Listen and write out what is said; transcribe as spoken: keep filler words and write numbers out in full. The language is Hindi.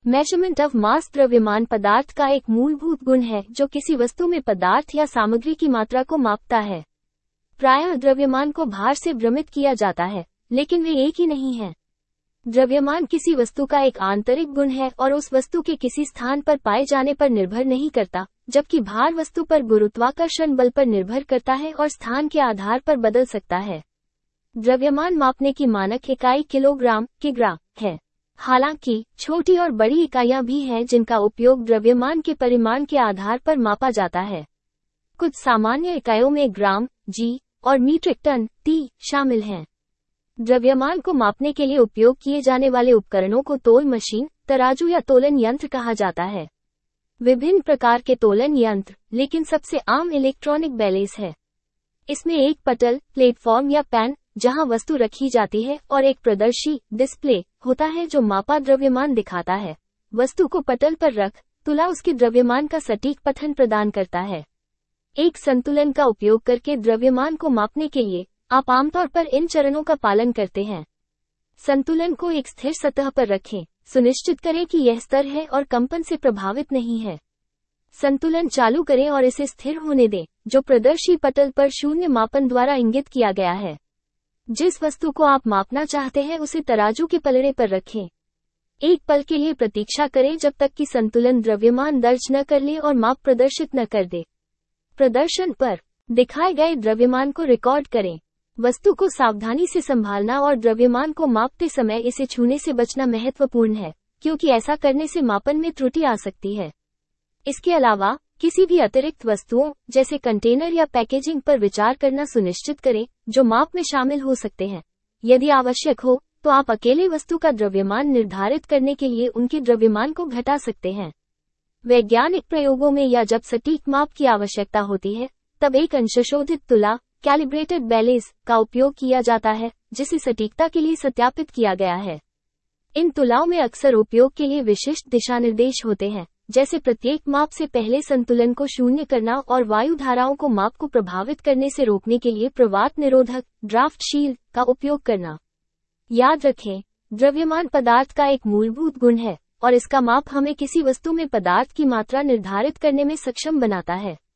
मेजरमेंट ऑफ मास द्रव्यमान पदार्थ का एक मूलभूत गुण है जो किसी वस्तु में पदार्थ या सामग्री की मात्रा को मापता है। प्रायः द्रव्यमान को भार से भ्रमित किया जाता है, लेकिन वे एक ही नहीं हैं। द्रव्यमान किसी वस्तु का एक आंतरिक गुण है और उस वस्तु के किसी स्थान पर पाए जाने पर निर्भर नहीं करता, जबकि भार वस्तु पर गुरुत्वाकर्षण बल पर निर्भर करता है और स्थान के आधार पर बदल सकता है। द्रव्यमान मापने की मानक इकाई किलोग्राम, किग्रा, है। हालांकि छोटी और बड़ी इकाइयां भी हैं जिनका उपयोग द्रव्यमान के परिमाण के आधार पर मापा जाता है। कुछ सामान्य इकाइयों में ग्राम, जी, और मीट्रिक टन, टी, शामिल हैं। द्रव्यमान को मापने के लिए उपयोग किए जाने वाले उपकरणों को तौल मशीन, तराजू या तोलन यंत्र कहा जाता है। विभिन्न प्रकार के तोलन यंत्र, लेकिन सबसे आम इलेक्ट्रॉनिक बैलेंस है। इसमें एक पटल, प्लेटफॉर्म या पैन जहां वस्तु रखी जाती है और एक प्रदर्शी, डिस्प्ले, होता है जो मापा द्रव्यमान दिखाता है। वस्तु को पटल पर रख, तुला उसके द्रव्यमान का सटीक पठन प्रदान करता है। एक संतुलन का उपयोग करके द्रव्यमान को मापने के लिए आप आमतौर पर इन चरणों का पालन करते हैं। संतुलन को एक स्थिर सतह पर रखें, सुनिश्चित करें कि यह स्थिर है और कंपन से प्रभावित नहीं है। संतुलन चालू करें और इसे स्थिर होने दें, जो प्रदर्शी पटल पर शून्य मापन द्वारा इंगित किया गया है। जिस वस्तु को आप मापना चाहते हैं उसे तराजू के पलड़े पर रखें। एक पल के लिए प्रतीक्षा करें जब तक कि संतुलन द्रव्यमान दर्ज न कर ले और माप प्रदर्शित न कर दे। प्रदर्शन पर दिखाए गए द्रव्यमान को रिकॉर्ड करें। वस्तु को सावधानी से संभालना और द्रव्यमान को मापते समय इसे छूने से बचना महत्वपूर्ण है, क्योंकि ऐसा करने से मापन में त्रुटि आ सकती है। इसके अलावा किसी भी अतिरिक्त वस्तुओं जैसे कंटेनर या पैकेजिंग पर विचार करना सुनिश्चित करें जो माप में शामिल हो सकते हैं। यदि आवश्यक हो तो आप अकेले वस्तु का द्रव्यमान निर्धारित करने के लिए उनके द्रव्यमान को घटा सकते हैं। वैज्ञानिक प्रयोगों में या जब सटीक माप की आवश्यकता होती है, तब एक अंशशोधित तुला, कैलिब्रेटेड बैलेंस, का उपयोग किया जाता है, जिसे सटीकता के लिए सत्यापित किया गया है। इन तुलाओं में अक्सर उपयोग के लिए विशिष्ट दिशानिर्देश होते हैं, जैसे प्रत्येक माप से पहले संतुलन को शून्य करना और वायु धाराओं को माप को प्रभावित करने से रोकने के लिए प्रवात निरोधक, ड्राफ्ट शील्ड, का उपयोग करना। याद रखें, द्रव्यमान पदार्थ का एक मूलभूत गुण है और इसका माप हमें किसी वस्तु में पदार्थ की मात्रा निर्धारित करने में सक्षम बनाता है।